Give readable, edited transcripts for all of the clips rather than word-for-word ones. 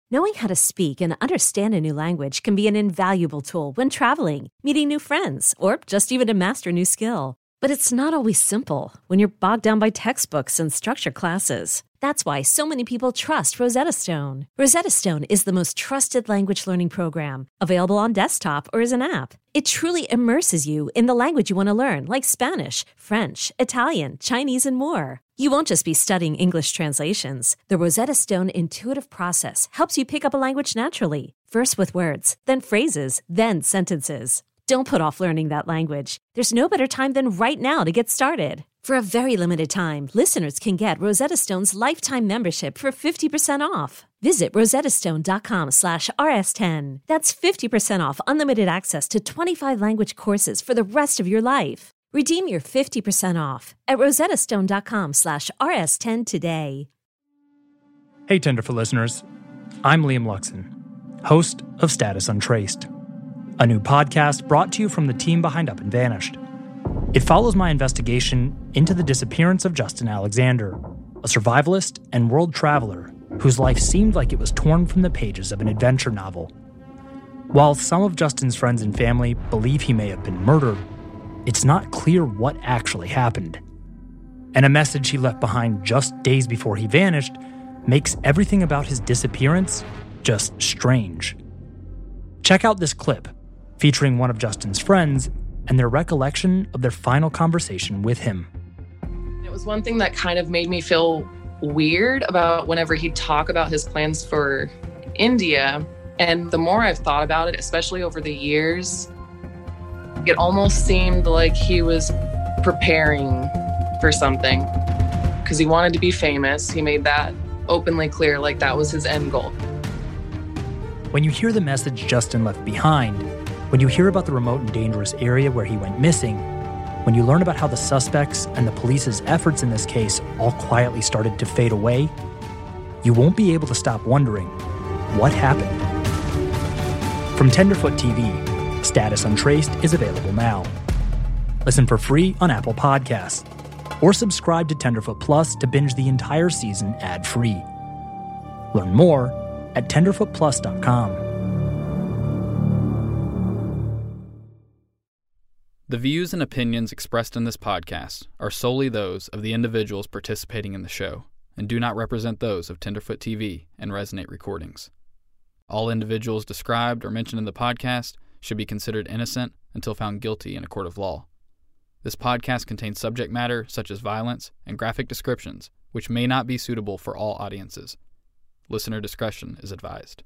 Knowing how to speak and understand a new language can be an invaluable tool when traveling, meeting new friends, or just even to master a new skill. But it's not always simple when you're bogged down by textbooks and structured classes. That's why so many people trust Rosetta Stone. Rosetta Stone is the most trusted language learning program, available on desktop or as an app. It truly immerses you in the language you want to learn, like Spanish, French, Italian, Chinese, and more. You won't just be studying English translations. The Rosetta Stone intuitive process helps you pick up a language naturally, first with words, then phrases, then sentences. Don't put off learning that language. There's no better time than right now to get started. For a very limited time, listeners can get Rosetta Stone's lifetime membership for 50% off. Visit rosettastone.com/rs10. That's 50% off unlimited access to 25 language courses for the rest of your life. Redeem your 50% off at rosettastone.com/rs10 today. Hey, Tenderfoot listeners. I'm Liam Luxon, host of Status Untraced, a new podcast brought to you from the team behind Up and Vanished. It follows my investigation into the disappearance of Justin Alexander, a survivalist and world traveler whose life seemed like it was torn from the pages of an adventure novel. While some of Justin's friends and family believe he may have been murdered, it's not clear what actually happened. And a message he left behind just days before he vanished makes everything about his disappearance just strange. Check out this clip featuring one of Justin's friends and their recollection of their final conversation with him. It was one thing that kind of made me feel weird about whenever he'd talk about his plans for India. And the more I've thought about it, especially over the years, it almost seemed like he was preparing for something because he wanted to be famous. He made that openly clear, like that was his end goal. When you hear the message Justin left behind, when you hear about the remote and dangerous area where he went missing, when you learn about how the suspects and the police's efforts in this case all quietly started to fade away, you won't be able to stop wondering, what happened? From Tenderfoot TV, Status Untraced is available now. Listen for free on Apple Podcasts, or subscribe to Tenderfoot Plus to binge the entire season ad-free. Learn more at tenderfootplus.com. The views and opinions expressed in this podcast are solely those of the individuals participating in the show and do not represent those of Tenderfoot TV and Resonate Recordings. All individuals described or mentioned in the podcast should be considered innocent until found guilty in a court of law. This podcast contains subject matter such as violence and graphic descriptions, which may not be suitable for all audiences. Listener discretion is advised.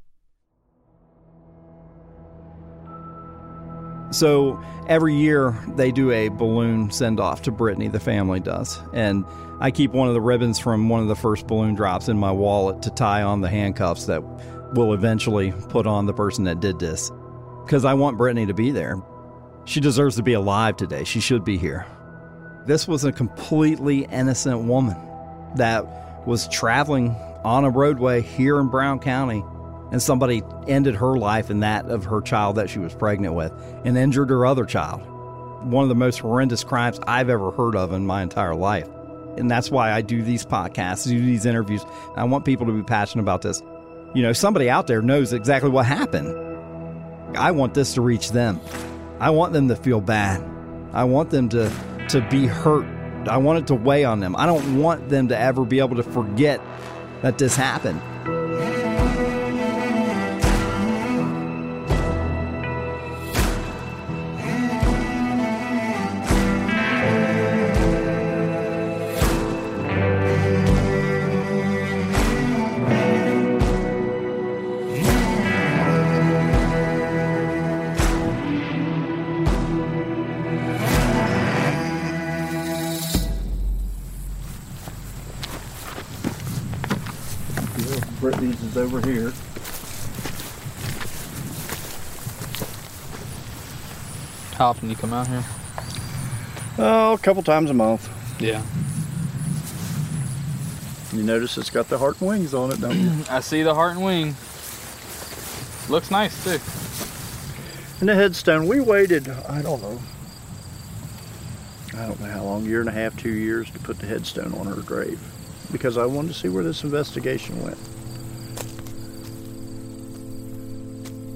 So every year they do a balloon send-off to Brittany, the family does. And I keep one of the ribbons from one of the first balloon drops in my wallet to tie on the handcuffs that will eventually put on the person that did this. Because I want Brittany to be there. She deserves to be alive today. She should be here. This was a completely innocent woman that was traveling on a roadway here in Brown County, and somebody ended her life and that of her child that she was pregnant with and injured her other child. One of the most horrendous crimes I've ever heard of in my entire life. And that's why I do these podcasts, do these interviews. I want people to be passionate about this. You know, somebody out there knows exactly what happened. I want this to reach them. I want them to feel bad. I want them to be hurt. I want it to weigh on them. I don't want them to ever be able to forget that this happened. Brittany's is over here. How often do you come out here? Oh, a couple times a month. Yeah. You notice it's got the heart and wings on it, don't you? I see the heart and wing. Looks nice, too. And the headstone, we waited, I don't know how long, 1.5 years, 2 years to put the headstone on her grave. Because I wanted to see where this investigation went.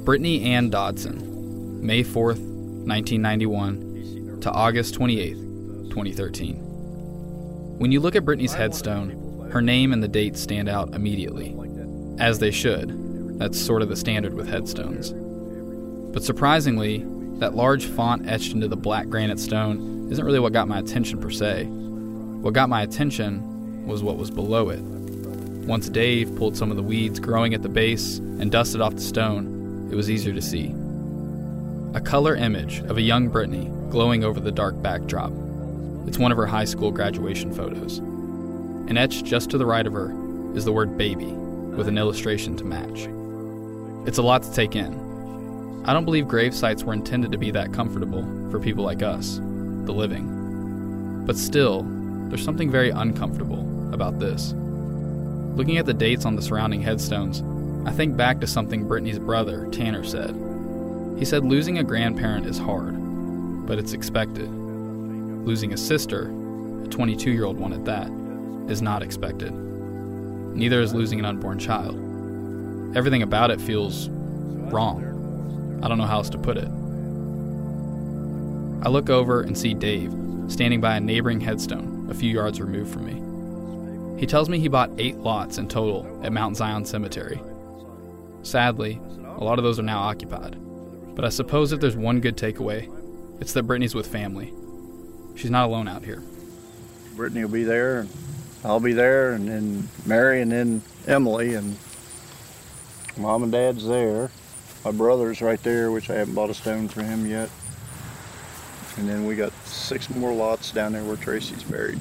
Brittany Ann Dodson, May 4th, 1991 to August 28th, 2013. When you look at Brittany's headstone, her name and the date stand out immediately. As they should. That's sort of the standard with headstones. But surprisingly, that large font etched into the black granite stone isn't really what got my attention per se. What got my attention was what was below it. Once Dave pulled some of the weeds growing at the base and dusted off the stone, it was easier to see. A color image of a young Brittany glowing over the dark backdrop. It's one of her high school graduation photos. And etched just to the right of her is the word baby, with an illustration to match. It's a lot to take in. I don't believe grave sites were intended to be that comfortable for people like us, the living. But still, there's something very uncomfortable about this. Looking at the dates on the surrounding headstones, I think back to something Brittany's brother, Tanner, said. He said losing a grandparent is hard, but it's expected. Losing a sister, a 22-year-old one at that, is not expected. Neither is losing an unborn child. Everything about it feels wrong. I don't know how else to put it. I look over and see Dave standing by a neighboring headstone a few yards removed from me. He tells me he bought 8 lots in total at Mount Zion Cemetery. Sadly, a lot of those are now occupied. But I suppose if there's one good takeaway, it's that Brittany's with family. She's not alone out here. Brittany will be there, and I'll be there, and then Mary, and then Emily, and Mom and Dad's there. My brother's right there, which I haven't bought a stone for him yet. And then we got 6 more lots down there where Tracy's buried.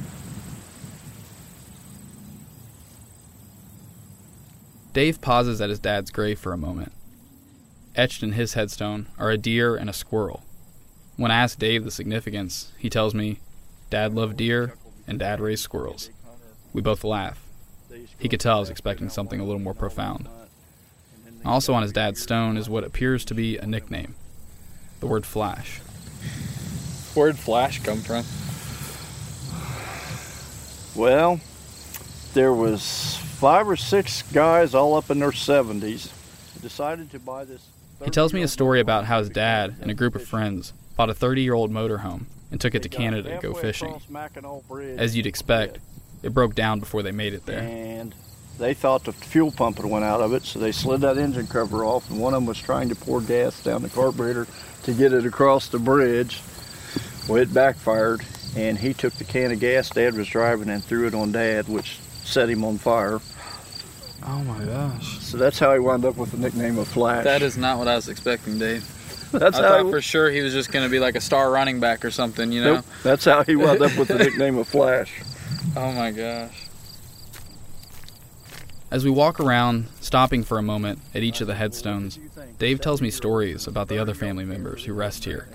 Dave pauses at his dad's grave for a moment. Etched in his headstone are a deer and a squirrel. When I ask Dave the significance, he tells me, Dad loved deer and Dad raised squirrels. We both laugh. He could tell I was expecting something a little more profound. Also on his dad's stone is what appears to be a nickname, the word Flash. Where'd Flash come from? Well, there was 5 or 6 guys all up in their 70s who decided to buy this. He tells me a story about how his dad and a group of friends bought a 30-year-old motorhome and took it to Canada to go fishing. As you'd expect, it broke down before they made it there. And they thought the fuel pump had went out of it, so they slid that engine cover off, and one of them was trying to pour gas down the carburetor to get it across the bridge. Well, it backfired, and he took the can of gas Dad was driving and threw it on Dad, which set him on fire. Oh my gosh. So that's how he wound up with the nickname of Flash. That is not what I was expecting, Dave. I thought for sure he was just going to be like a star running back or something, you know? Nope, that's how he wound up with the nickname of Flash. Oh my gosh. As we walk around, stopping for a moment at each of the headstones, Dave tells me stories about the other family members who rest here.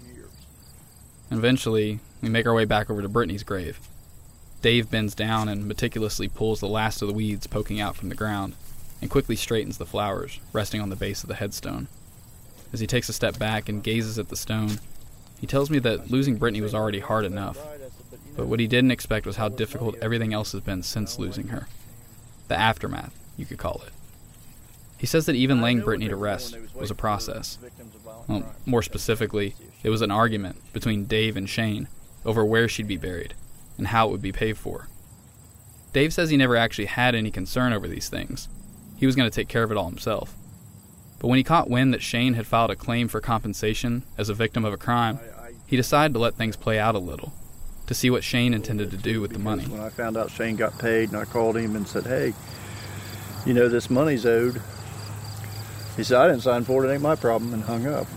Eventually, we make our way back over to Brittany's grave. Dave bends down and meticulously pulls the last of the weeds poking out from the ground, and quickly straightens the flowers resting on the base of the headstone. As he takes a step back and gazes at the stone, he tells me that losing Brittany was already hard enough, but what he didn't expect was how difficult everything else has been since losing her. The aftermath, you could call it. He says that even laying Brittany to rest was a process. Well, more specifically, it was an argument between Dave and Shane over where she'd be buried and how it would be paid for. Dave says he never actually had any concern over these things. He was going to take care of it all himself. But when he caught wind that Shane had filed a claim for compensation as a victim of a crime, he decided to let things play out a little, to see what Shane intended to do with the money. When I found out Shane got paid, and I called him and said, hey, you know, this money's owed. He said, I didn't sign for it, it ain't my problem, and hung up.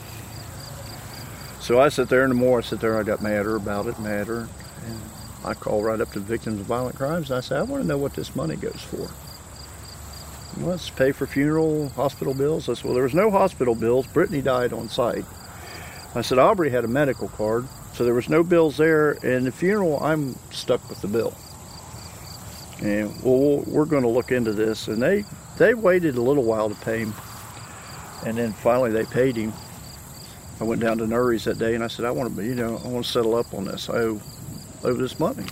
So I sat there, and the more I sit there, I got madder about it, and I called right up to victims of violent crimes, and I said, I want to know what this money goes for. Well, it's to pay for funeral, hospital bills. I said, well, there was no hospital bills. Brittany died on site. I said, Aubrey had a medical card, so there was no bills there, and the funeral, I'm stuck with the bill. And, well, we're going to look into this, and they waited a little while to pay him, and then finally they paid him. I went down to Nuri's that day, and I said, I want to settle up on this. I owe this money.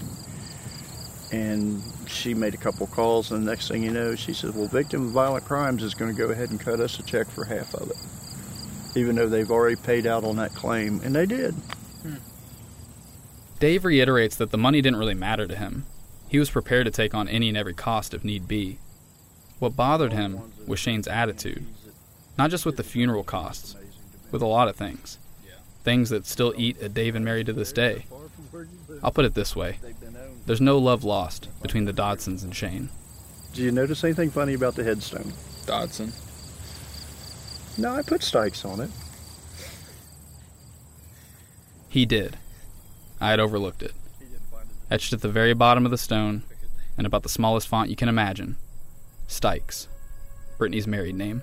And she made a couple calls, and the next thing you know, she said, well, Victim of Violent Crimes is going to go ahead and cut us a check for half of it. even though they've already paid out on that claim, and they did. Dave reiterates that the money didn't really matter to him. He was prepared to take on any and every cost if need be. What bothered him was Shane's attitude, not just with the funeral costs, with a lot of things. Things that still eat at Dave and Mary to this day. I'll put it this way. There's no love lost between the Dodsons and Shane. Did you notice anything funny about the headstone? Dodson. No, I put Stykes on it. He did. I had overlooked it. Etched at the very bottom of the stone, in about the smallest font you can imagine, Stykes, Brittany's married name.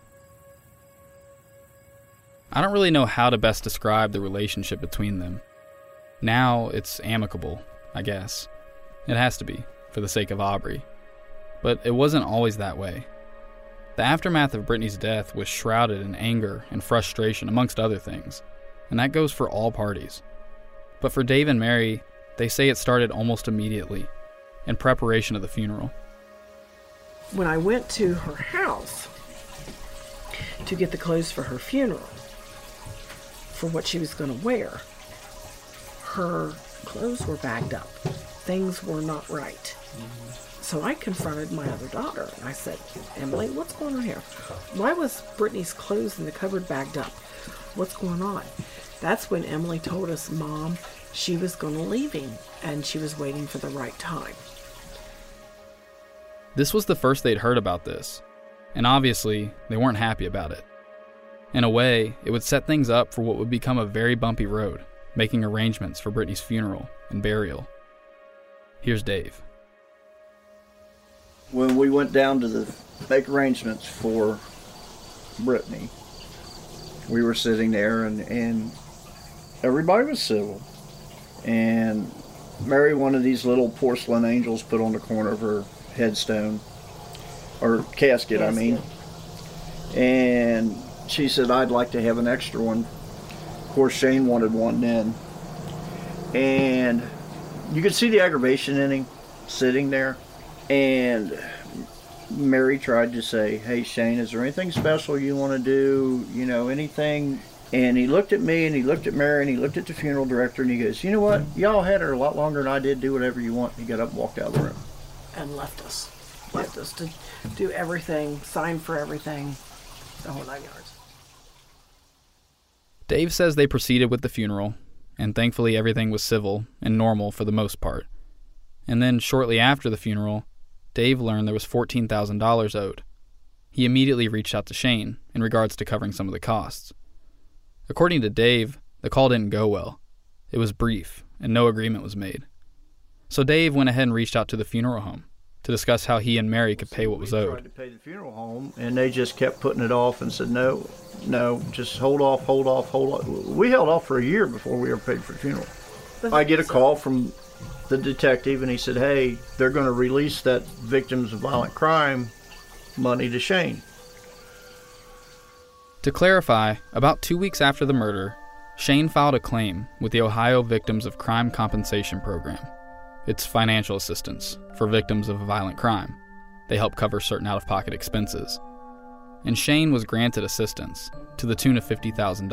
I don't really know how to best describe the relationship between them. Now it's amicable, I guess. It has to be, for the sake of Aubrey. But it wasn't always that way. The aftermath of Brittany's death was shrouded in anger and frustration, amongst other things, and that goes for all parties. But for Dave and Mary, they say it started almost immediately, in preparation of the funeral. When I went to her house to get the clothes for her funeral, for what she was going to wear, her clothes were bagged up. Things were not right. So I confronted my other daughter, and I said, Emily, what's going on here? Why was Brittany's clothes in the cupboard bagged up? What's going on? That's when Emily told us, Mom, she was going to leave him, and she was waiting for the right time. This was the first they'd heard about this, and obviously, they weren't happy about it. In a way, it would set things up for what would become a very bumpy road, making arrangements for Brittany's funeral and burial. Here's Dave. When we went down to make arrangements for Brittany, we were sitting there and everybody was civil. And Mary wanted these little porcelain angels put on the corner of her headstone, or casket, I mean. And she said, I'd like to have an extra one. Of course, Shane wanted one then. And you could see the aggravation in him sitting there. And Mary tried to say, hey, Shane, is there anything special you want to do? You know, anything? And he looked at me, and he looked at Mary, and he looked at the funeral director, and he goes, you know what? Y'all had her a lot longer than I did. Do whatever you want. He got up and walked out of the room. And left us. Left us to do everything, sign for everything, the whole 9 yards. Dave says they proceeded with the funeral, and thankfully everything was civil and normal for the most part. And then shortly after the funeral, Dave learned there was $14,000 owed. He immediately reached out to Shane in regards to covering some of the costs. According to Dave, the call didn't go well. It was brief, and no agreement was made. So Dave went ahead and reached out to the funeral home to discuss how he and Mary could pay what was owed. We tried to pay the funeral home, and they just kept putting it off and said, no, just hold off. We held off for a year before we ever paid for the funeral. I get a call from the detective, and he said, hey, they're going to release that victims of violent crime money to Shane. To clarify, about 2 weeks after the murder, Shane filed a claim with the Ohio Victims of Crime Compensation Program. It's financial assistance for victims of violent crime. They help cover certain out-of-pocket expenses. And Shane was granted assistance to the tune of $50,000.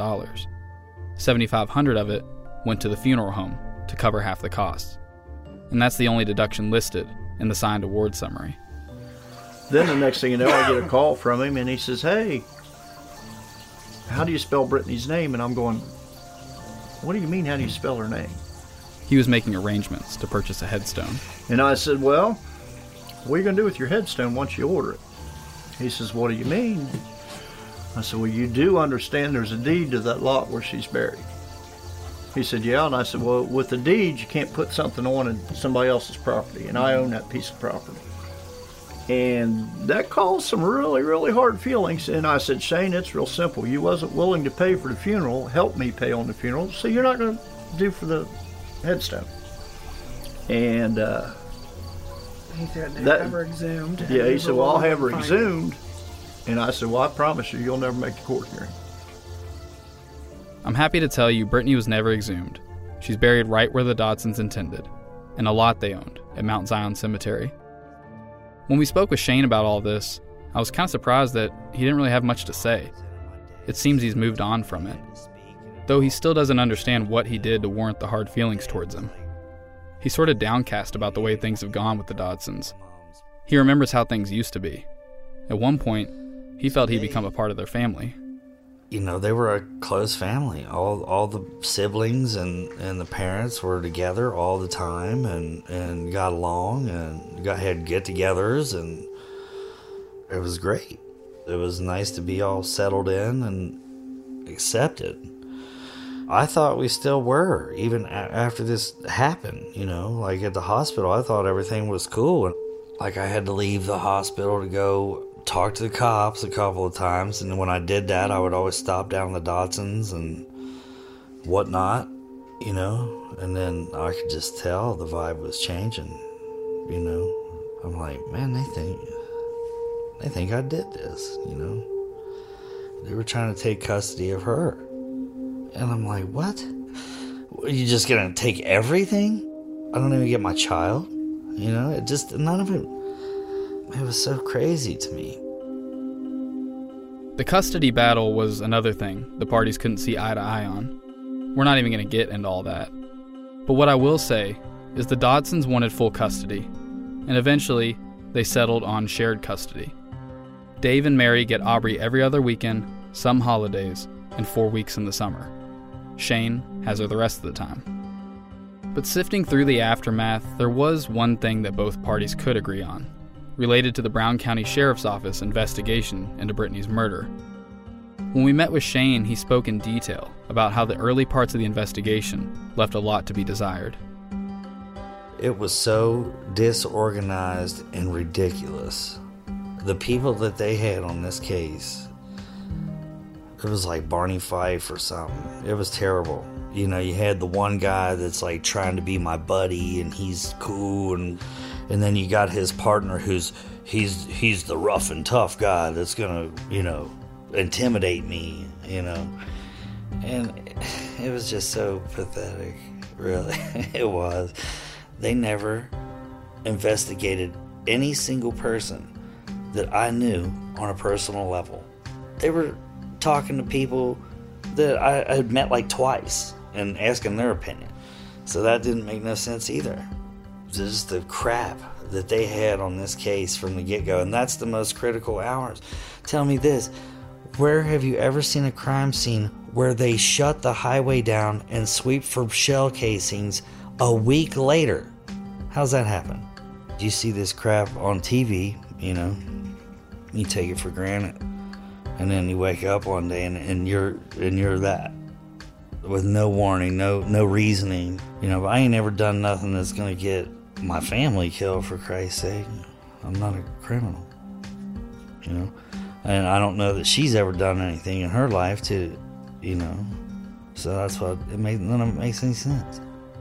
$7,500 of it went to the funeral home to cover half the costs. And that's the only deduction listed in the signed award summary. Then the next thing you know, I get a call from him, and he says, hey, how do you spell Brittany's name? And I'm going, what do you mean, how do you spell her name? He was making arrangements to purchase a headstone. And I said, well, what are you going to do with your headstone once you order it? He says, what do you mean? I said, well, you do understand there's a deed to that lot where she's buried. He said, yeah. And I said, well, with the deed, you can't put something on somebody else's property, and I own that piece of property. And that caused some really, really hard feelings. And I said, Shane, it's real simple. You wasn't willing to pay for the funeral, help me pay on the funeral, so you're not going to do for the headstone. And he said, have her exhumed. Yeah, he said, well, I'll have her exhumed. And I said, well, I promise you'll never make the court hearing. I'm happy to tell you Brittany was never exhumed. She's buried right where the Dodsons intended, in a lot they owned at Mount Zion Cemetery. When we spoke with Shane about all this, I was kind of surprised that he didn't really have much to say. it seems he's moved on from it, though he still doesn't understand what he did to warrant the hard feelings towards him. He's sort of downcast about the way things have gone with the Dodsons. He remembers how things used to be. At one point, he felt he'd become a part of their family. You know, they were a close family. All the siblings and the parents were together all the time and got along and had get-togethers, and it was great. It was nice to be all settled in and accepted. I thought we still were, even after this happened, you know. Like at the hospital, I thought everything was cool. And like I had to leave the hospital to go talk to the cops a couple of times, and when I did that, I would always stop down the Dodsons and whatnot, you know. And then I could just tell the vibe was changing, you know. I'm like, man, they think I did this, you know. They were trying to take custody of her. And I'm like, what? Are you just going to take everything? I don't even get my child? You know, it just, none of it was so crazy to me. The custody battle was another thing the parties couldn't see eye to eye on. We're not even going to get into all that. But what I will say is the Dodsons wanted full custody, and eventually they settled on shared custody. Dave and Mary get Aubrey every other weekend, some holidays, and 4 weeks in the summer. Shane has her the rest of the time. But sifting through the aftermath, there was one thing that both parties could agree on, related to the Brown County Sheriff's Office investigation into Brittany's murder. When we met with Shane, he spoke in detail about how the early parts of the investigation left a lot to be desired. It was so disorganized and ridiculous. The people that they had on this case, it was like Barney Fife or something. It was terrible. You know, you had the one guy that's like trying to be my buddy and he's cool, and then you got his partner who's he's the rough and tough guy that's gonna, you know, intimidate me, you know. And it was just so pathetic, really. It was. They never investigated any single person that I knew on a personal level. They were talking to people that I had met like twice and asking their opinion. So that didn't make no sense either. Just the crap that they had on this case from the get-go, and that's the most critical hours. Tell me this, where have you ever seen a crime scene where they shut the highway down and sweep for shell casings a week later? How's that happen? You see this crap on TV, you know, you take it for granted, and then you wake up one day and you're that, with no warning, no reasoning. You know, I ain't ever done nothing that's gonna get my family killed, for Christ's sake. I'm not a criminal, you know, and I don't know that she's ever done anything in her life to, you know, so that's what none of it makes any sense.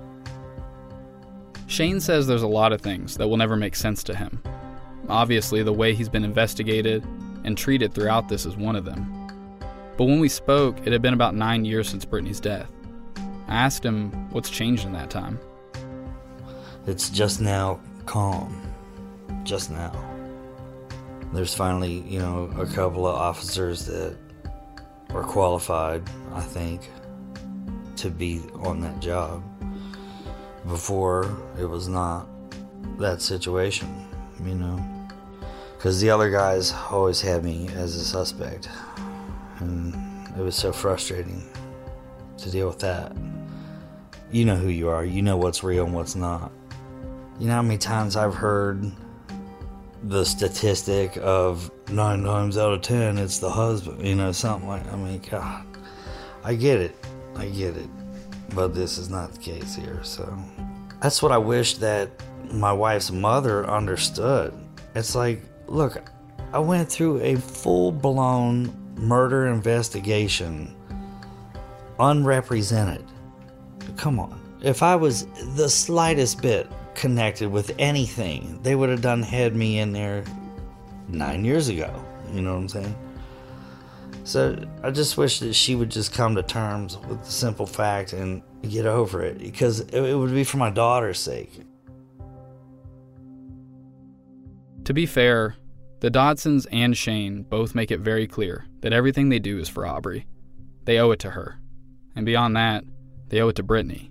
Shane says there's a lot of things that will never make sense to him. Obviously, the way he's been investigated and treated throughout this is one of them. But when we spoke, it had been about 9 years since Brittany's death. I asked him what's changed in that time. It's just now calm. Just now. There's finally, you know, a couple of officers that are qualified, I think, to be on that job. Before, it was not that situation, you know. Because the other guys always had me as a suspect. And it was so frustrating to deal with that. You know who you are. You know what's real and what's not. You know how many times I've heard the statistic of 9 times out of 10 it's the husband, you know, something like, I mean, God, I get it, but this is not the case here. So that's what I wish that my wife's mother understood. It's like, look, I went through a full-blown murder investigation, unrepresented. Come on. If I was the slightest bit connected with anything, they would have had me in there 9 years ago. You know what I'm saying? So I just wish that she would just come to terms with the simple fact and get over it, because it would be for my daughter's sake. To be fair, The Dodsons and Shane both make it very clear that everything they do is for Aubrey. They owe it to her. And beyond that, they owe it to Brittany.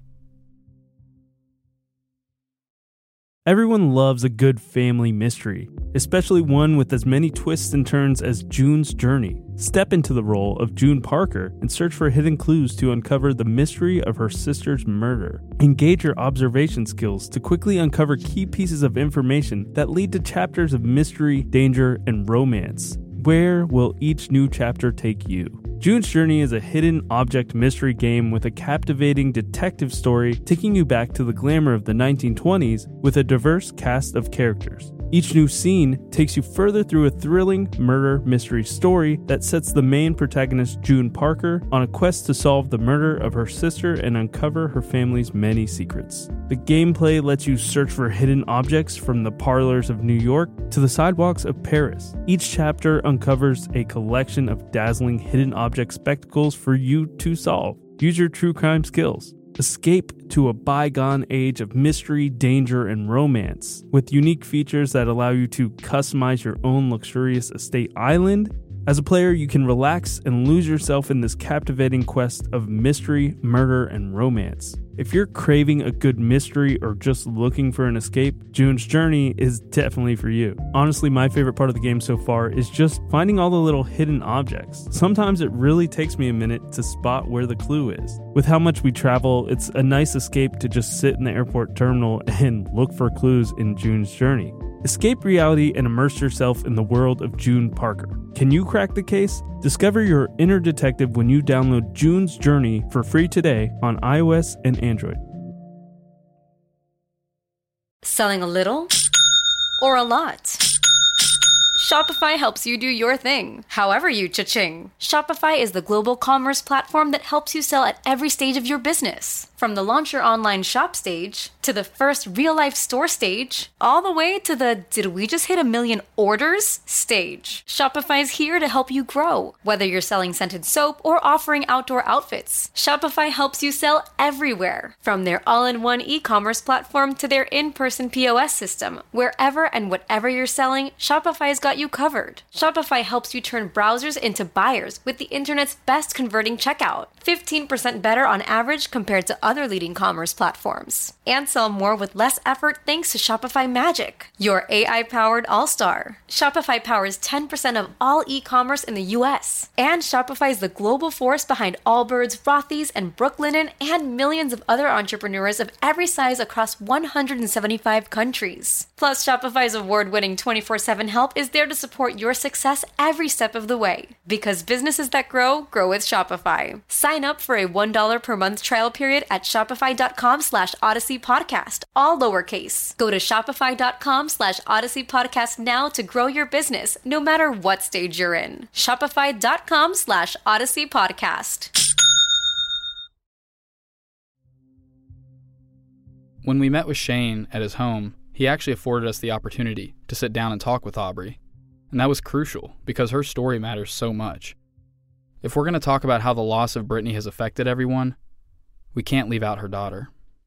Everyone loves a good family mystery, especially one with as many twists and turns as June's Journey. Step into the role of June Parker and search for hidden clues to uncover the mystery of her sister's murder. Engage your observation skills to quickly uncover key pieces of information that lead to chapters of mystery, danger, and romance. Where will each new chapter take you? June's Journey is a hidden object mystery game with a captivating detective story taking you back to the glamour of the 1920s with a diverse cast of characters. Each new scene takes you further through a thrilling murder mystery story that sets the main protagonist, June Parker, on a quest to solve the murder of her sister and uncover her family's many secrets. The gameplay lets you search for hidden objects from the parlors of New York to the sidewalks of Paris. Each chapter uncovers a collection of dazzling hidden object spectacles for you to solve. Use your true crime skills. Escape to a bygone age of mystery, danger, and romance, with unique features that allow you to customize your own luxurious estate island. As a player, you can relax and lose yourself in this captivating quest of mystery, murder, and romance. If you're craving a good mystery or just looking for an escape, June's Journey is definitely for you. Honestly, my favorite part of the game so far is just finding all the little hidden objects. Sometimes it really takes me a minute to spot where the clue is. With how much we travel, it's a nice escape to just sit in the airport terminal and look for clues in June's Journey. Escape reality and immerse yourself in the world of June Parker. Can you crack the case? Discover your inner detective when you download June's Journey for free today on iOS and Android. Selling a little or a lot? Shopify helps you do your thing, however you cha-ching. Shopify is the global commerce platform that helps you sell at every stage of your business. From the launch your online shop stage, to the first real-life store stage, all the way to the did we just hit 1 million orders stage. Shopify's here to help you grow. Whether you're selling scented soap or offering outdoor outfits, Shopify helps you sell everywhere. From their all-in-one e-commerce platform to their in-person POS system, wherever and whatever you're selling, Shopify's got you covered. Shopify helps you turn browsers into buyers with the internet's best converting checkout. 15% better on average compared to other leading commerce platforms. And sell more with less effort thanks to Shopify Magic, your AI-powered all-star. Shopify powers 10% of all e-commerce in the US. And Shopify is the global force behind Allbirds, Rothy's, and Brooklinen, and millions of other entrepreneurs of every size across 175 countries. Plus, Shopify's award-winning 24/7 help is there to support your success every step of the way. Because businesses that grow with Shopify. Sign up for a $1 per month trial period at shopify.com/Odyssey Podcast, all lowercase. Go to shopify.com/Odyssey Podcast now to grow your business, no matter what stage you're in. Shopify.com/Odyssey Podcast. When we met with Shane at his home, he actually afforded us the opportunity to sit down and talk with Aubrey. And that was crucial because her story matters so much. If we're going to talk about how the loss of Brittany has affected everyone, we can't leave out her daughter.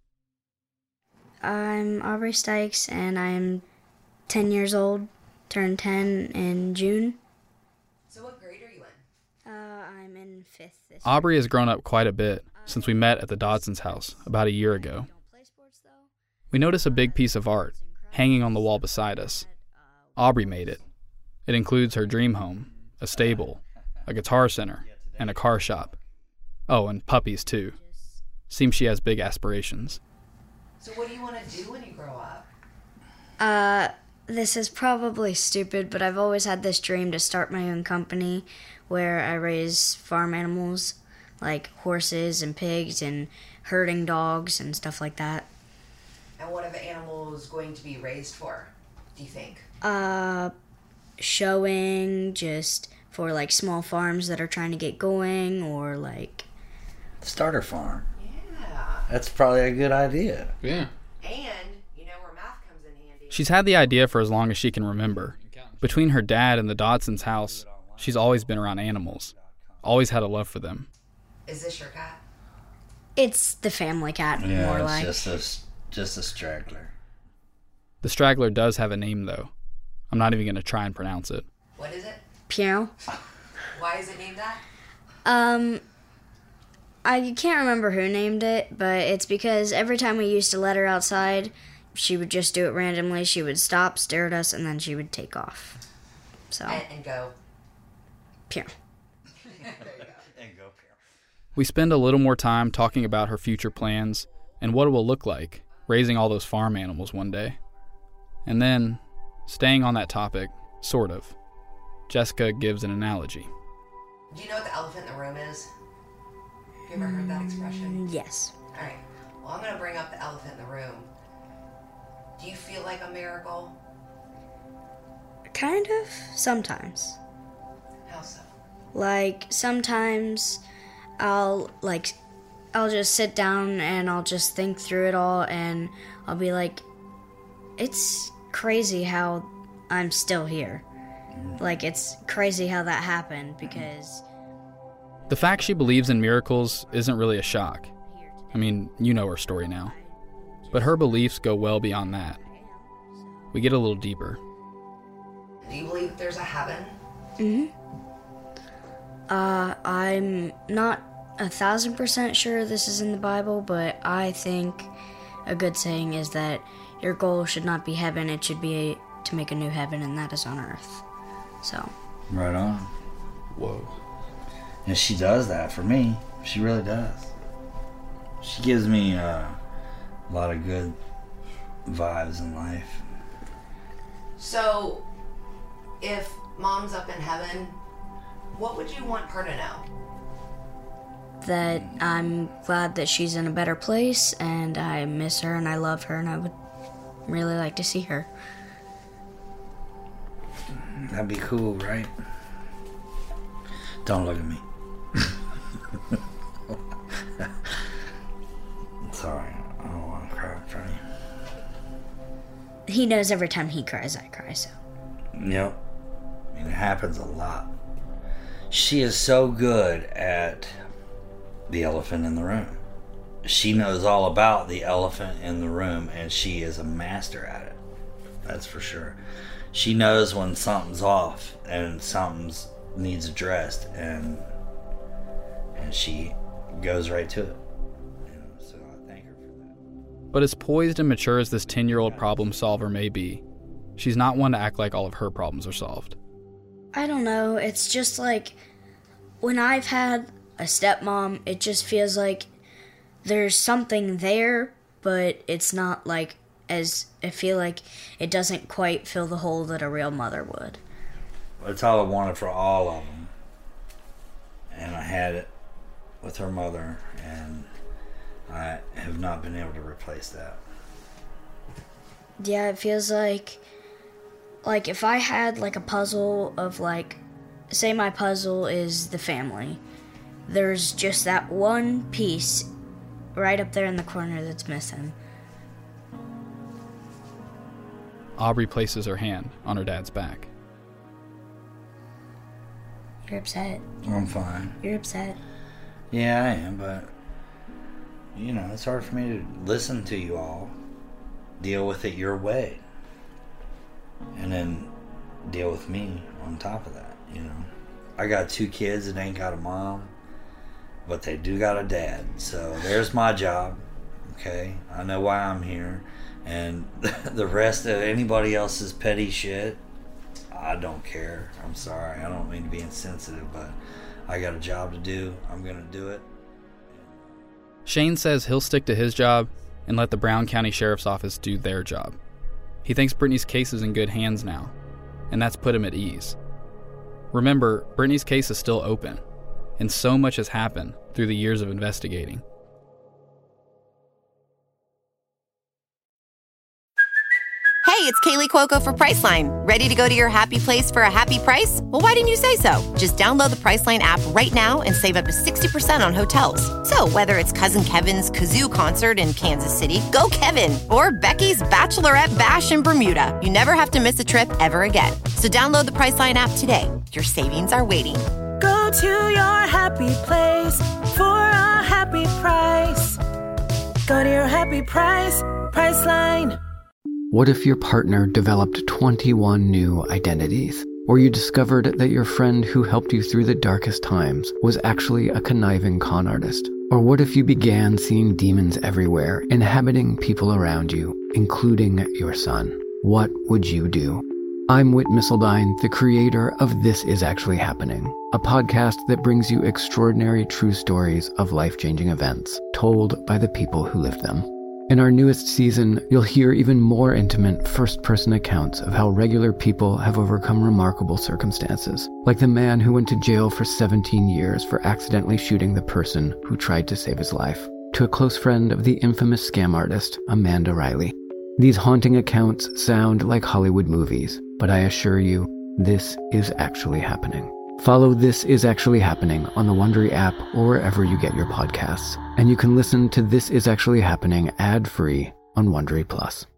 I'm Aubrey Stykes, and I'm 10 years old, turned 10 in June. So what grade are you in? I'm in 5th this year. Aubrey has grown up quite a bit since we met at the Dodsons' house about a year ago. We notice a big piece of art hanging on the wall beside us. Aubrey made it. It includes her dream home, a stable, a guitar center, and a car shop. Oh, and puppies too. Seems she has big aspirations. So what do you want to do when you grow up? This is probably stupid, but I've always had this dream to start my own company where I raise farm animals like horses and pigs and herding dogs and stuff like that. And what are the animals going to be raised for, do you think? Showing, just for like small farms that are trying to get going, or like starter farm. Yeah. That's probably a good idea. Yeah. And you know where math comes in handy. She's had the idea for as long as she can remember. Between her dad and the Dodsons' house, she's always been around animals. Always had a love for them. Is this your cat? It's the family cat, Yeah, more it's like. just a straggler. The straggler does have a name, though. I'm not even going to try and pronounce it. What is it? Piano. Why is it named that? I can't remember who named it, but it's because every time we used to let her outside, she would just do it randomly. She would stop, stare at us, and then she would take off. So. And go. Piano. We spend a little more time talking about her future plans and what it will look like raising all those farm animals one day. And then, staying on that topic, sort of, Jessica gives an analogy. Do you know what the elephant in the room is? Have you ever heard that expression? Yes. All right. Well, I'm going to bring up the elephant in the room. Do you feel like a miracle? Kind of, sometimes. How so? Like, sometimes I'll just sit down and I'll just think through it all, and I'll be like, it's crazy how I'm still here. Like, it's crazy how that happened, because... The fact she believes in miracles isn't really a shock. I mean, you know her story now. But her beliefs go well beyond that. We get a little deeper. Do you believe that there's a heaven? Mm-hmm. I'm not 1,000% sure this is in the Bible, but I think a good saying is that your goal should not be heaven, it should be to make a new heaven, and that is on earth. So. Right on. Whoa. And she does that for me. She really does. She gives me a lot of good vibes in life. So, if Mom's up in heaven, what would you want her to know? That I'm glad that she's in a better place, and I miss her, and I love her, and I would really like to see her. That'd be cool, right? Don't look at me. Sorry, I don't want to cry in front of you. He knows every time he cries, I cry, so. Yep. I mean, it happens a lot. She is so good at the elephant in the room. She knows all about the elephant in the room, and she is a master at it. That's for sure. She knows when something's off and something needs addressed, and she goes right to it. So I thank her for that. But as poised and mature as this 10-year-old problem solver may be, she's not one to act like all of her problems are solved. I don't know, it's just like, when I've had a stepmom, it just feels like there's something there, but it's not like, as I feel like it doesn't quite fill the hole that a real mother would. That's all I wanted for all of them. And I had it with her mother, and I have not been able to replace that. Yeah, it feels like if I had like a puzzle of like, say my puzzle is the family, there's just that one piece right up there in the corner that's missing. Aubrey places her hand on her dad's back. You're upset. I'm fine. You're upset. Yeah, I am, but, you know, it's hard for me to listen to you all, deal with it your way, and then deal with me on top of that, you know. I got 2 kids that ain't got a mom, but they do got a dad, so there's my job, okay? I know why I'm here, and the rest of anybody else's petty shit, I don't care. I'm sorry, I don't mean to be insensitive, but I got a job to do. I'm going to do it. Shane says he'll stick to his job and let the Brown County Sheriff's Office do their job. He thinks Brittany's case is in good hands now, and that's put him at ease. Remember, Brittany's case is still open, and so much has happened through the years of investigating. Hey, it's Kaylee Cuoco for Priceline. Ready to go to your happy place for a happy price? Well, why didn't you say so? Just download the Priceline app right now and save up to 60% on hotels. So whether it's Cousin Kevin's Kazoo Concert in Kansas City, go Kevin, or Becky's Bachelorette Bash in Bermuda, you never have to miss a trip ever again. So download the Priceline app today. Your savings are waiting. Go to your happy place for a happy price. Go to your happy price, Priceline. What if your partner developed 21 new identities? Or you discovered that your friend who helped you through the darkest times was actually a conniving con artist? Or what if you began seeing demons everywhere, inhabiting people around you, including your son? What would you do? I'm Whit Missildine, the creator of This Is Actually Happening, a podcast that brings you extraordinary true stories of life-changing events told by the people who lived them. In our newest season, you'll hear even more intimate first-person accounts of how regular people have overcome remarkable circumstances, like the man who went to jail for 17 years for accidentally shooting the person who tried to save his life, to a close friend of the infamous scam artist, Amanda Riley. These haunting accounts sound like Hollywood movies, but I assure you, this is actually happening. Follow This Is Actually Happening on the Wondery app or wherever you get your podcasts. And you can listen to This Is Actually Happening ad-free on Wondery Plus.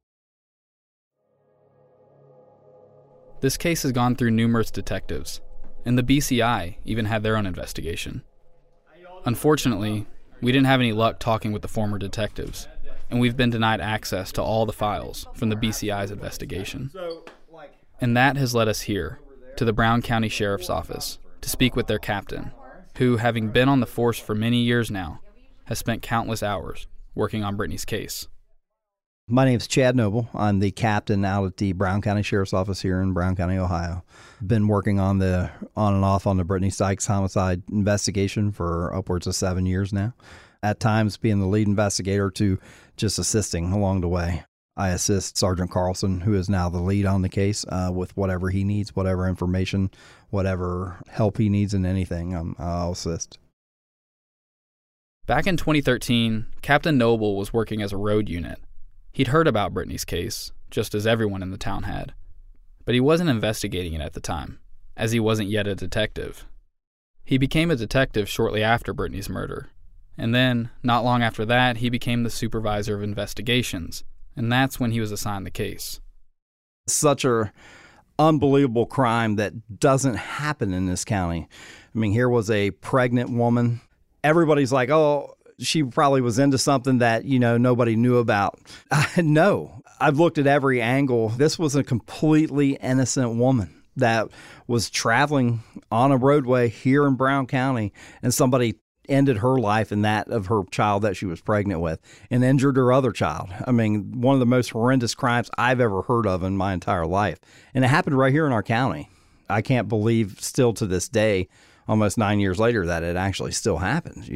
This case has gone through numerous detectives, and the BCI even had their own investigation. Unfortunately, we didn't have any luck talking with the former detectives, and we've been denied access to all the files from the BCI's investigation. And that has led us here, to the Brown County Sheriff's Office, to speak with their captain, who, having been on the force for many years now, has spent countless hours working on Brittany's case. My name's Chad Noble. I'm the captain out at the Brown County Sheriff's Office here in Brown County, Ohio. Been working on and off on the Brittany Sykes homicide investigation for upwards of 7 years now. At times being the lead investigator to just assisting along the way. I assist Sergeant Carlson, who is now the lead on the case, with whatever he needs, whatever information, whatever help he needs in anything, I'll assist. Back in 2013, Captain Noble was working as a road unit. He'd heard about Brittany's case, just as everyone in the town had. But he wasn't investigating it at the time, as he wasn't yet a detective. He became a detective shortly after Brittany's murder. And then, not long after that, he became the supervisor of investigations. And that's when he was assigned the case. Such a unbelievable crime that doesn't happen in this county. I mean, here was a pregnant woman. Everybody's like, oh, she probably was into something that, nobody knew about. No, I've looked at every angle. This was a completely innocent woman that was traveling on a roadway here in Brown County, and somebody ended her life and that of her child that she was pregnant with and injured her other child. I mean, one of the most horrendous crimes I've ever heard of in my entire life. And it happened right here in our county. I can't believe still to this day, almost 9 years later, that it actually still happened,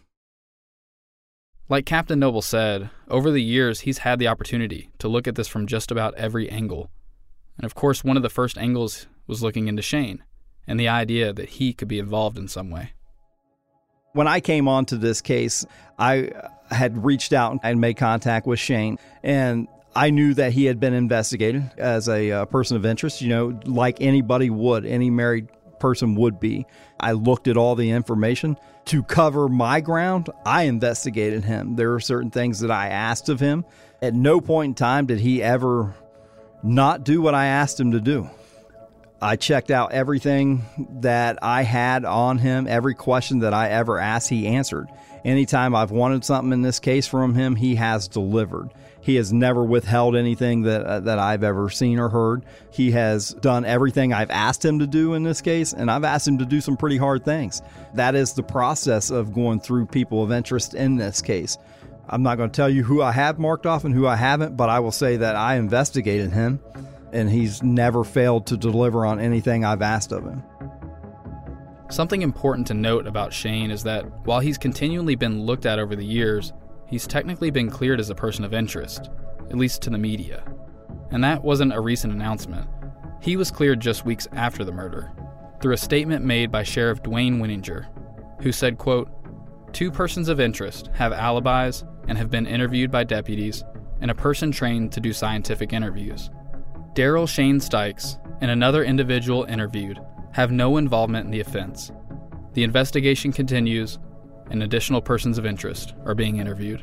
Like Captain Noble said, over the years, he's had the opportunity to look at this from just about every angle. And of course, one of the first angles was looking into Shane and the idea that he could be involved in some way. When I came onto this case, I had reached out and made contact with Shane, and I knew that he had been investigated as a person of interest, like anybody would, any married person would be. I looked at all the information. To cover my ground, I investigated him. There are certain things that I asked of him. At no point in time did he ever not do what I asked him to do. I checked out everything that I had on him. Every question that I ever asked, he answered. Anytime I've wanted something in this case from him, he has delivered. He has never withheld anything that I've ever seen or heard. He has done everything I've asked him to do in this case, and I've asked him to do some pretty hard things. That is the process of going through people of interest in this case. I'm not going to tell you who I have marked off and who I haven't, but I will say that I investigated him, and he's never failed to deliver on anything I've asked of him. Something important to note about Shane is that while he's continually been looked at over the years, he's technically been cleared as a person of interest, at least to the media. And that wasn't a recent announcement. He was cleared just weeks after the murder, through a statement made by Sheriff Dwayne Winninger, who said, quote, "Two persons of interest have alibis and have been interviewed by deputies and a person trained to do scientific interviews. Daryl Shane Sykes and another individual interviewed have no involvement in the offense. The investigation continues, and additional persons of interest are being interviewed."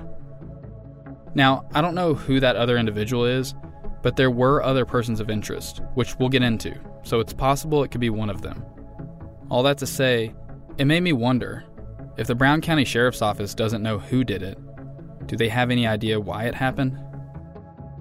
Now, I don't know who that other individual is, but there were other persons of interest, which we'll get into, so it's possible it could be one of them. All that to say, it made me wonder, if the Brown County Sheriff's Office doesn't know who did it, do they have any idea why it happened?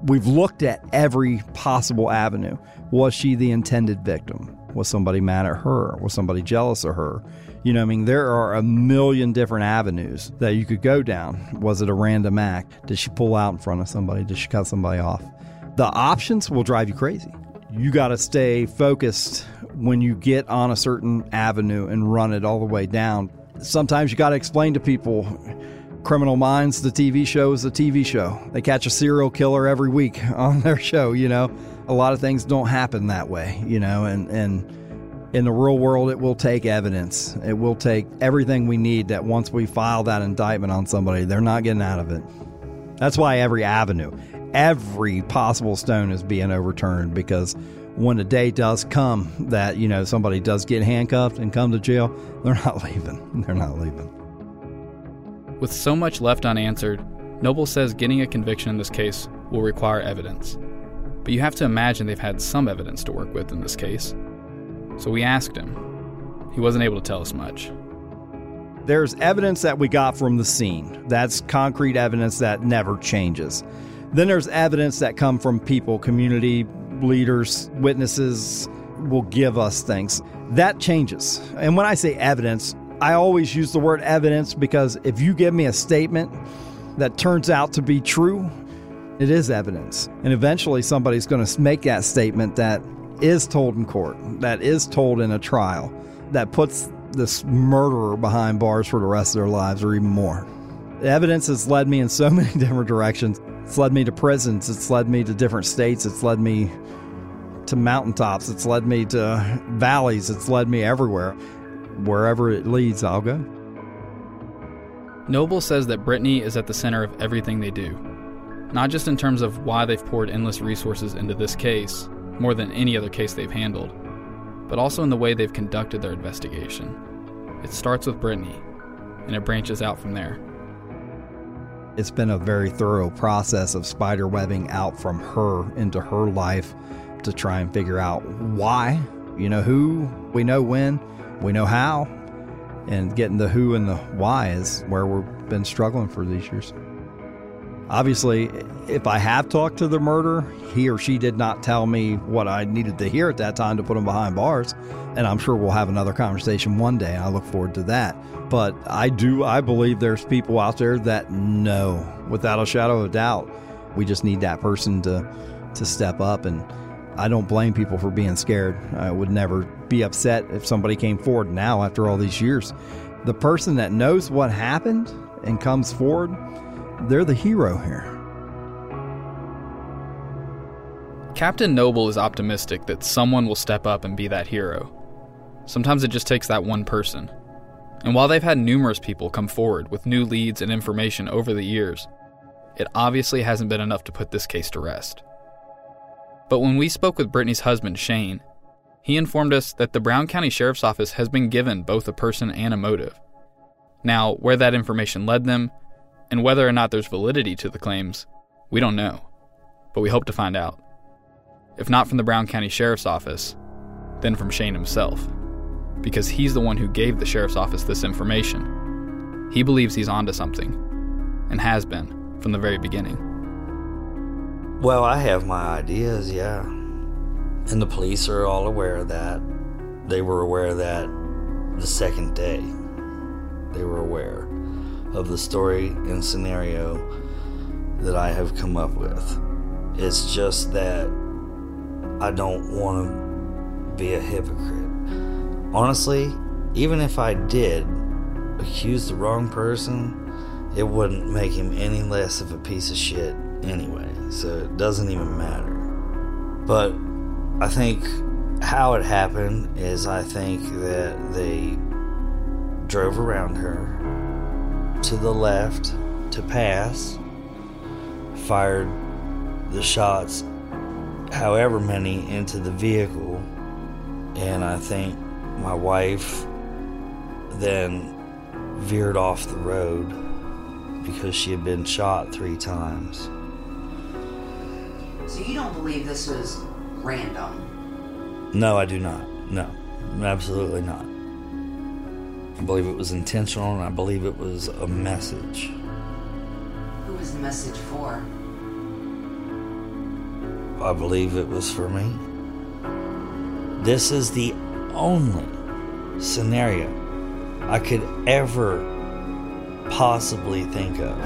We've looked at every possible avenue. Was she the intended victim? Was somebody mad at her? Was somebody jealous of her? You know, I mean, there are a million different avenues that you could go down. Was it a random act? Did she pull out in front of somebody? Did she cut somebody off? The options will drive you crazy. You got to stay focused when you get on a certain avenue and run it all the way down. Sometimes you got to explain to people, Criminal Minds, the TV show, is a TV show. They catch a serial killer every week on their show, you know. A lot of things don't happen that way, you know, and in the real world, it will take evidence. It will take everything we need that once we file that indictment on somebody, they're not getting out of it. That's why every avenue, every possible stone is being overturned, because when the day does come that, you know, somebody does get handcuffed and come to jail, they're not leaving. They're not leaving. With so much left unanswered, Noble says getting a conviction in this case will require evidence. But you have to imagine they've had some evidence to work with in this case. So we asked him. He wasn't able to tell us much. There's evidence that we got from the scene. That's concrete evidence that never changes. Then there's evidence that come from people, community leaders, witnesses will give us things. That changes. And when I say evidence, I always use the word evidence because if you give me a statement that turns out to be true, it is evidence. And eventually somebody's going to make that statement that is told in court, that is told in a trial, that puts this murderer behind bars for the rest of their lives or even more. The evidence has led me in so many different directions. It's led me to prisons. It's led me to different states. It's led me to mountaintops. It's led me to valleys. It's led me everywhere. Wherever it leads, I'll go. Noble says that Brittany is at the center of everything they do. Not just in terms of why they've poured endless resources into this case, more than any other case they've handled, but also in the way they've conducted their investigation. It starts with Brittany, and it branches out from there. It's been a very thorough process of spiderwebbing out from her into her life to try and figure out why, you know, who, we know when, we know how, and getting the who and the why is where we've been struggling for these years. Obviously, if I have talked to the murderer, he or she did not tell me what I needed to hear at that time to put him behind bars. And I'm sure we'll have another conversation one day. I look forward to that. But I believe there's people out there that know, without a shadow of a doubt. We just need that person to step up. And I don't blame people for being scared. I would never be upset if somebody came forward now after all these years. The person that knows what happened and comes forward, they're the hero here. Captain Noble is optimistic that someone will step up and be that hero. Sometimes it just takes that one person. And while they've had numerous people come forward with new leads and information over the years, it obviously hasn't been enough to put this case to rest. But when we spoke with Brittany's husband, Shane, he informed us that the Brown County Sheriff's Office has been given both a person and a motive. Now, where that information led them, and whether or not there's validity to the claims, we don't know, but we hope to find out. If not from the Brown County Sheriff's Office, then from Shane himself, because he's the one who gave the Sheriff's Office this information. He believes he's onto something, and has been from the very beginning. Well, I have my ideas, yeah. And the police are all aware of that. They were aware of that the second day. They were aware of the story and scenario that I have come up with. It's just that I don't want to be a hypocrite. Honestly, even if I did accuse the wrong person, it wouldn't make him any less of a piece of shit anyway, so it doesn't even matter. But I think how it happened is I think that they drove around her to the left to pass, fired the shots, however many, into the vehicle, and I think my wife then veered off the road because she had been shot 3 times. So you don't believe this was random? No, I do not. No, absolutely not. I believe it was intentional, and I believe it was a message. Who was the message for? I believe it was for me. This is the only scenario I could ever possibly think of.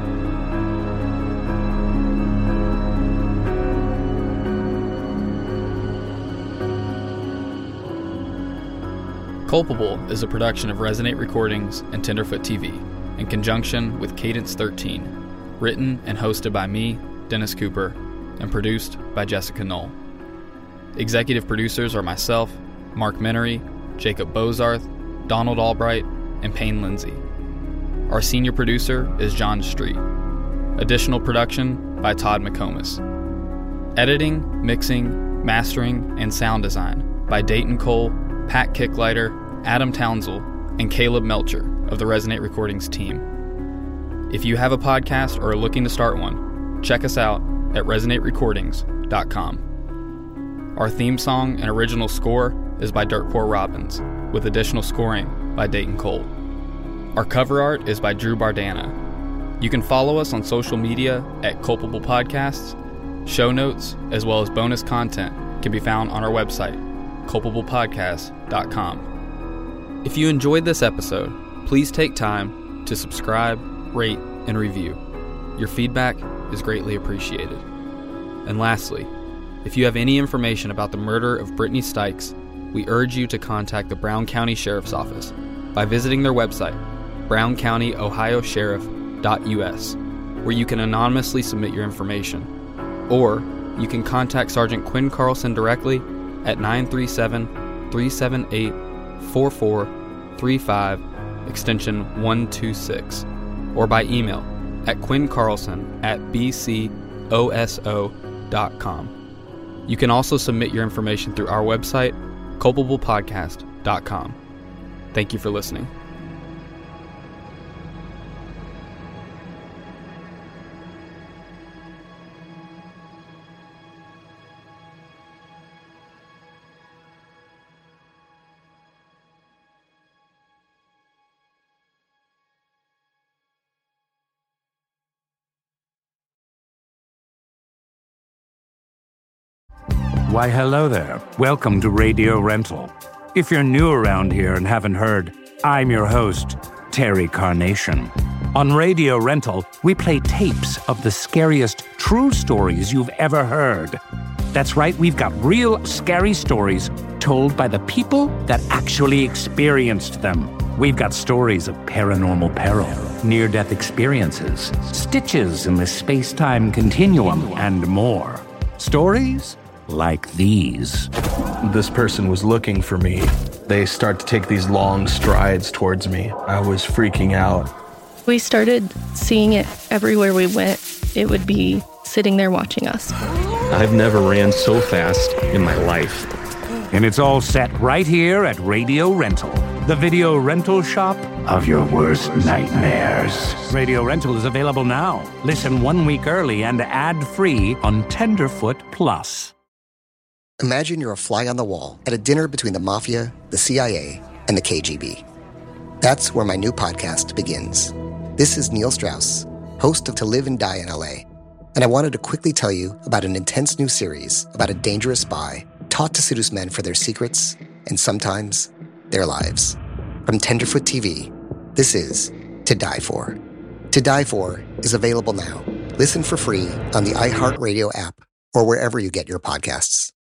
Culpable is a production of Resonate Recordings and Tenderfoot TV in conjunction with Cadence 13, written and hosted by me, Dennis Cooper, and produced by Jessica Knoll. Executive producers are myself, Mark Menery, Jacob Bozarth, Donald Albright, and Payne Lindsay. Our senior producer is John Street. Additional production by Todd McComas. Editing, mixing, mastering, and sound design by Dayton Cole, Pat Kicklighter, Adam Townsell, and Caleb Melcher of the Resonate Recordings team. If you have a podcast or are looking to start one, check us out at resonaterecordings.com. Our theme song and original score is by Dirt Poor Robbins, with additional scoring by Dayton Cole. Our cover art is by Drew Bardana. You can follow us on social media at Culpable Podcasts. Show notes, as well as bonus content, can be found on our website, culpablepodcast.com. If you enjoyed this episode, please take time to subscribe, rate, and review. Your feedback is greatly appreciated. And lastly, if you have any information about the murder of Brittany Stykes, we urge you to contact the Brown County Sheriff's Office by visiting their website, browncounty.ohiosheriff.us, where you can anonymously submit your information. Or you can contact Sergeant Quinn Carlson directly at 937-378-4435, extension 126, or by email at quinncarlson@bcoso.com. You can also submit your information through our website, culpablepodcast.com. Thank you for listening. Why, hello there. Welcome to Radio Rental. If you're new around here and haven't heard, I'm your host, Terry Carnation. On Radio Rental, we play tapes of the scariest true stories you've ever heard. That's right, we've got real scary stories told by the people that actually experienced them. We've got stories of paranormal peril, near-death experiences, stitches in the space-time continuum, and more. Stories like these. This person was looking for me. They start to take these long strides towards me. I was freaking out. We started seeing it everywhere we went. It would be sitting there watching us. I've never ran so fast in my life. And it's all set right here at Radio Rental, the video rental shop of your worst nightmares. Radio Rental is available now. Listen 1 week early and ad-free on Tenderfoot Plus. Imagine you're a fly on the wall at a dinner between the Mafia, the CIA, and the KGB. That's where my new podcast begins. This is Neil Strauss, host of To Live and Die in LA, and I wanted to quickly tell you about an intense new series about a dangerous spy taught to seduce men for their secrets and sometimes their lives. From Tenderfoot TV, this is To Die For. To Die For is available now. Listen for free on the iHeartRadio app or wherever you get your podcasts.